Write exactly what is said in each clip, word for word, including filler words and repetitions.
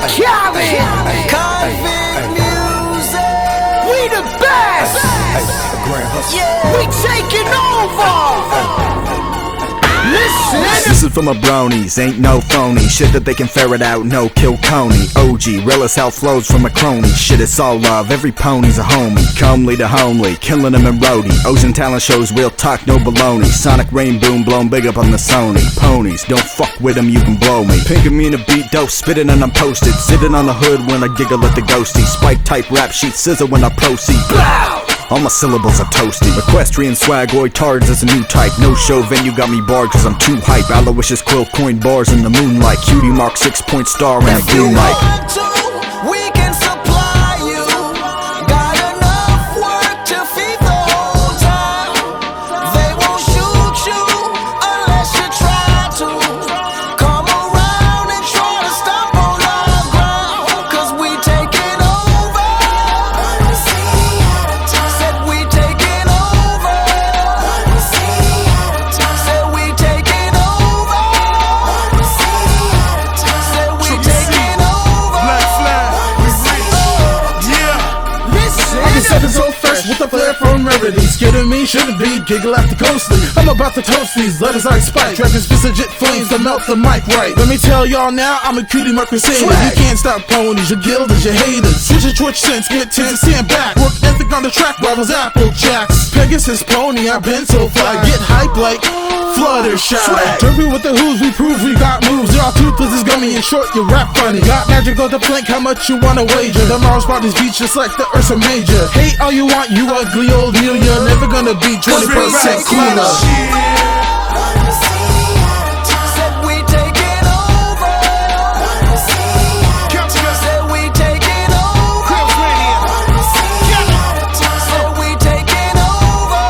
Khaled, Convict Music. We the best. Yeah. We taking over. Listen. This is for my bronies, ain't no phony shit that they can ferret out, no kill Coney. O G, real as how flows from a crony. Shit, it's all love, every pony's a homie. Comely to homely, killing them in roadie. Ocean talent shows, real talk, no baloney. Sonic rain boom, blown big up on the Sony. Ponies, don't fuck with them, you can blow me. Pink and me in a beat, dope, spitting and I'm posted. Sitting on the hood when I giggle at the ghosty. Spike type rap sheet, scissor when I proceed. Blow! All my syllables are toasty. Equestrian swagoid tards is a new type. No show venue got me barred cause I'm too hype. Aloysius quill coin bars in the moonlight. Cutie mark six point star in a green light. We can supply you. Got enough work to feed the whole town. They won't shoot you unless you try to. Come around and try to stop on our ground. Cause we taking over. Said we taking over. Said we taking over. Said we taking over. Black flag, we reach. Yeah. Listen. I can set it so fresh with the flair from rarities. Kidding me, shouldn't be, giggle after ghostly. I'm about to toast these letters like spike. Dragon spits legit flames to melt the mic right. Let me tell y'all now, I'm a cutie mark crusader. You can't stop ponies, your guilders, your haters. Switch your twitch sense, get tense, stand back. Work ethic on the track, rivals Apple Jacks. Pegasus pony, I've been so fly. Get hype like Fluttershy. Derby with the who's, we prove we got moves. Y'all toothless is gummy and short, you rap funny. Got magic on the plank, how much you wanna wager? The Mars spot is beach just like the Ursa Major. Hate all you want, you ugly old mule. You're never gonna be twenty percent cooler. Said we taking over. Said we taking over. Said we taking over.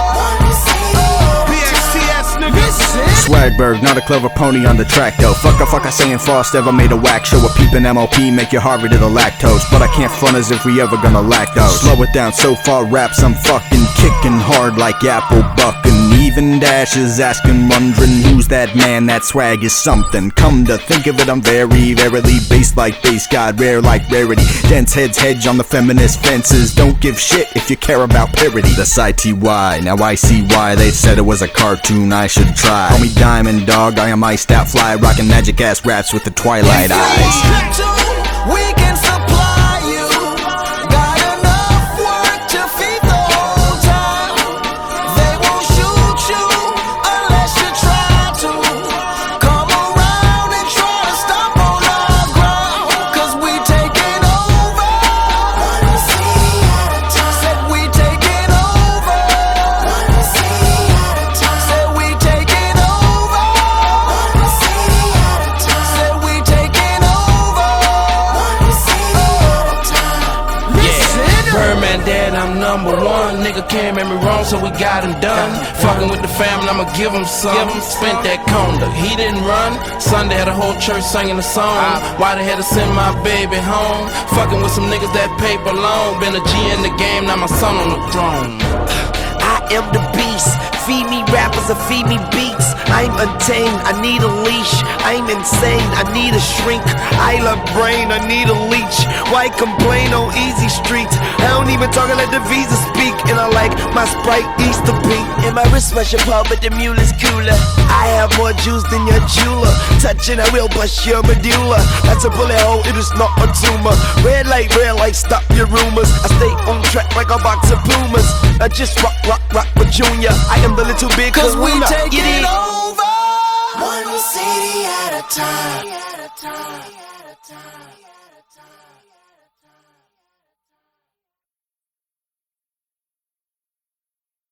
B X T S nigga. Swagberg, not a clever pony on the track though. Fuck a fuck I saying Frost ever made a whack show. A peepin' M O P make you hard to the lactose. But I can't front as if we ever gonna lack those. Slow it down, so far raps I'm fucking kicking hard like apple buckin'. Even dashes asking, wondering who's that man, that swag is something. Come to think of it, I'm very, verily based like bass god, rare like rarity. Dense heads hedge on the feminist fences. Don't give shit if you care about parody. That's I T Y, now I see why they said it was a cartoon I should try. Call me Diamond Dog, I am iced out fly, rockin' magic ass raps with the twilight eyes. We can supply you. Got enough work to feed the whole town. They won't shoot you unless you try to. Come around and try to stop on our ground. Cause we taking over. Said we taking over. Said we taking over. Said we taking over. Birdman dead, I'm number one. Nigga can't make me wrong, so we got him done. Fucking with the family, I'ma give him some. Spent that conda, he didn't run. Sunday had a whole church singing a song. Why they had to send my baby home? Fucking with some niggas that paper long. Been a G in the game, now my son on the throne. I am the beast. Feed me rappers or feed me beats. I'm untamed, I need a leash. I'm insane, I need a shrink. I love brain, I need a leech. Why complain on easy streets? I don't even talk, I let the visa speak. And I like my Sprite Easter pink. And my wrist rush apart, but the mule is cooler. I have more juice than your jeweler. Touching, I will bust your medulla. That's a bullet hole, it is not a tumor. Red light, red light, stop your rumors. I stay on track like a box of Pumas. I just rock, rock, rock with Junior. I am the little big Cause we kahuna. taking Get it? over. One city at a time.